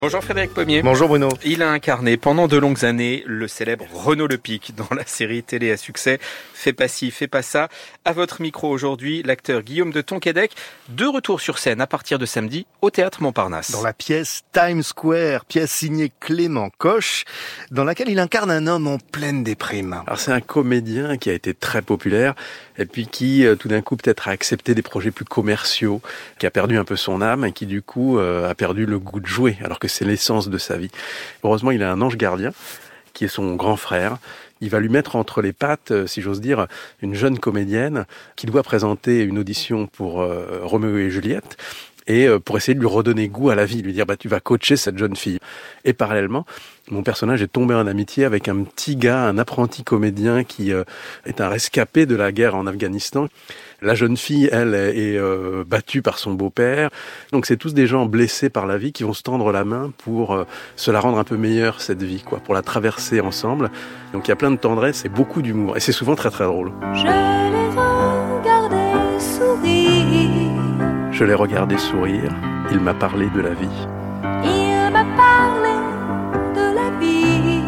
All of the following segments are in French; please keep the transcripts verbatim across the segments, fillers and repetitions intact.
Bonjour Frédéric Pommier. Bonjour Bruno. Il a incarné pendant de longues années le célèbre Renaud Lepic dans la série télé à succès Fais pas ci, fais pas ça. À votre micro aujourd'hui, l'acteur Guillaume de Tonquédec, de retour sur scène à partir de samedi au Théâtre Montparnasse. Dans la pièce Times Square, pièce signée Clément Koch, dans laquelle il incarne un homme en pleine déprime. Alors c'est un comédien qui a été très populaire et puis qui tout d'un coup peut-être a accepté des projets plus commerciaux, qui a perdu un peu son âme et qui du coup euh, a perdu le goût de jouer alors que c'est l'essence de sa vie. Heureusement, il a un ange gardien qui est son grand frère. Il va lui mettre entre les pattes, si j'ose dire, une jeune comédienne qui doit présenter une audition pour euh, Roméo et Juliette et euh, pour essayer de lui redonner goût à la vie, lui dire bah tu vas coacher cette jeune fille. Et parallèlement, mon personnage est tombé en amitié avec un petit gars, un apprenti comédien qui euh, est un rescapé de la guerre en Afghanistan. La jeune fille, elle, est euh, battue par son beau-père. Donc c'est tous des gens blessés par la vie qui vont se tendre la main pour euh, se la rendre un peu meilleure, cette vie, quoi, pour la traverser ensemble. Donc il y a plein de tendresse et beaucoup d'humour. Et c'est souvent très très drôle. Je l'ai regardé sourire. Je l'ai regardé sourire. Il m'a parlé de la vie. Il m'a parlé de la vie.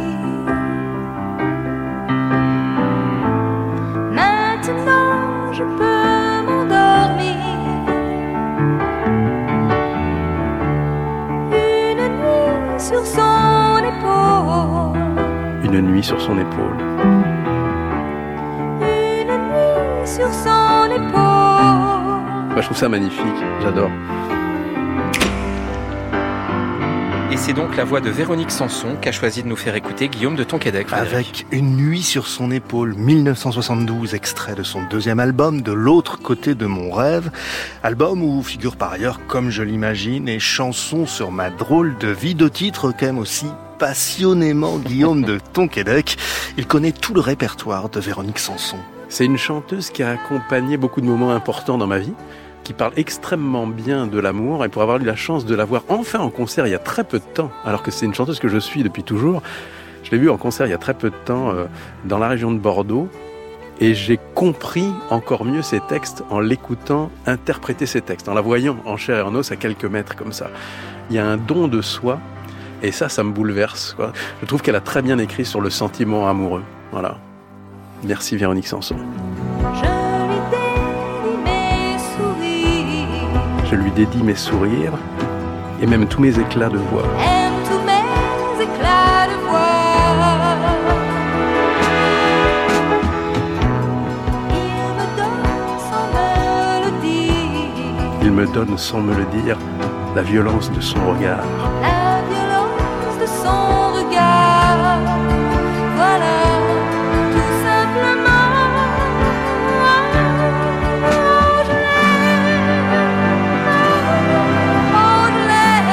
Maintenant je peux m'endormir. Une nuit sur son épaule. Une nuit sur son épaule. Une nuit sur son épaule. Moi, je trouve ça magnifique. J'adore. Et c'est donc la voix de Véronique Sanson qu'a choisi de nous faire écouter Guillaume de Tonquédec. Frédéric. Avec Une nuit sur son épaule, mille neuf cent soixante-douze, extrait de son deuxième album, De l'autre côté de mon rêve. Album où figure par ailleurs, comme je l'imagine, et chansons sur ma drôle de vie, de titres qu'aime aussi passionnément Guillaume de Tonquédec. Il connaît tout le répertoire de Véronique Sanson. C'est une chanteuse qui a accompagné beaucoup de moments importants dans ma vie, qui parle extrêmement bien de l'amour, et pour avoir eu la chance de la voir enfin en concert il y a très peu de temps, alors que c'est une chanteuse que je suis depuis toujours, je l'ai vue en concert il y a très peu de temps euh, dans la région de Bordeaux, et j'ai compris encore mieux ses textes en l'écoutant interpréter ses textes, en la voyant en chair et en os à quelques mètres comme ça. Il y a un don de soi, et ça, ça me bouleverse, quoi. Je trouve qu'elle a très bien écrit sur le sentiment amoureux. Voilà. Merci Véronique Sanson. Je lui dédie mes sourires. Je lui dédie mes sourires et même tous mes éclats de voix. Aime tous mes éclats de voix. Il me donne sans me le dire. Il me donne sans me le dire la violence de son regard. La violence de son regard. Voilà, tout simplement. Oh, je l'aime. Oh, je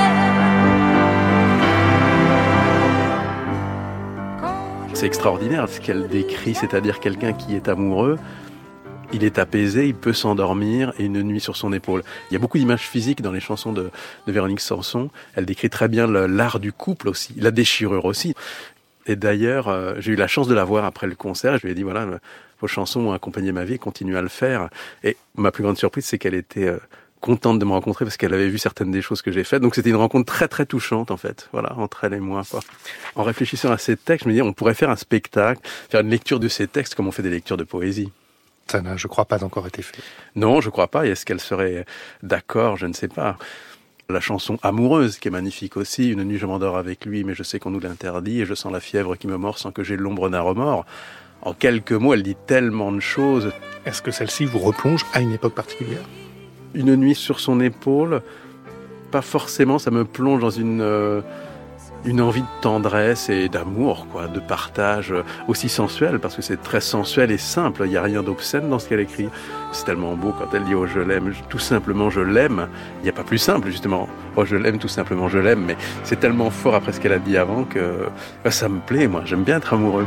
l'aime. Quand je C'est extraordinaire ce qu'elle décrit, c'est-à-dire quelqu'un qui est amoureux, il est apaisé, il peut s'endormir et une nuit sur son épaule. Il y a beaucoup d'images physiques dans les chansons de, de Véronique Sanson. Elle décrit très bien le, l'art du couple aussi, la déchirure aussi. Et d'ailleurs, euh, j'ai eu la chance de la voir après le concert. Je lui ai dit, voilà, vos chansons ont accompagné ma vie, continuez à le faire. Et ma plus grande surprise, c'est qu'elle était euh, contente de me rencontrer parce qu'elle avait vu certaines des choses que j'ai faites. Donc c'était une rencontre très très touchante en fait, voilà, entre elle et moi, quoi. En réfléchissant à ces textes, je me dis, on pourrait faire un spectacle, faire une lecture de ces textes comme on fait des lectures de poésie. Ça n'a, je crois, pas encore été fait. Non, je crois pas. Et est-ce qu'elle serait d'accord? Je ne sais pas. La chanson Amoureuse, qui est magnifique aussi. Une nuit, je m'endors avec lui, mais je sais qu'on nous l'interdit. Et je sens la fièvre qui me mord sans que j'ai l'ombre d'un remords. En quelques mots, elle dit tellement de choses. Est-ce que celle-ci vous replonge à une époque particulière? Une nuit sur son épaule, pas forcément. Ça me plonge dans une... Euh, une envie de tendresse et d'amour, quoi, de partage aussi sensuel, parce que c'est très sensuel et simple. Il n'y a rien d'obscène dans ce qu'elle écrit. C'est tellement beau quand elle dit « Oh, je l'aime », tout simplement « je l'aime ». Il n'y a pas plus simple, justement. « Oh, je l'aime », tout simplement « je l'aime ». Mais c'est tellement fort après ce qu'elle a dit avant que bah, ça me plaît, moi. J'aime bien être amoureux.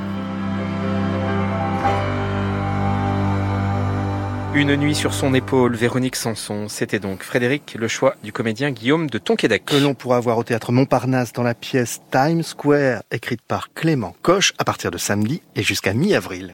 Une nuit sur son épaule, Véronique Sanson. C'était donc Frédéric, le choix du comédien Guillaume de Tonquédec. Que l'on pourra voir au Théâtre Montparnasse dans la pièce Times Square, écrite par Clément Koch, à partir de samedi et jusqu'à mi-avril.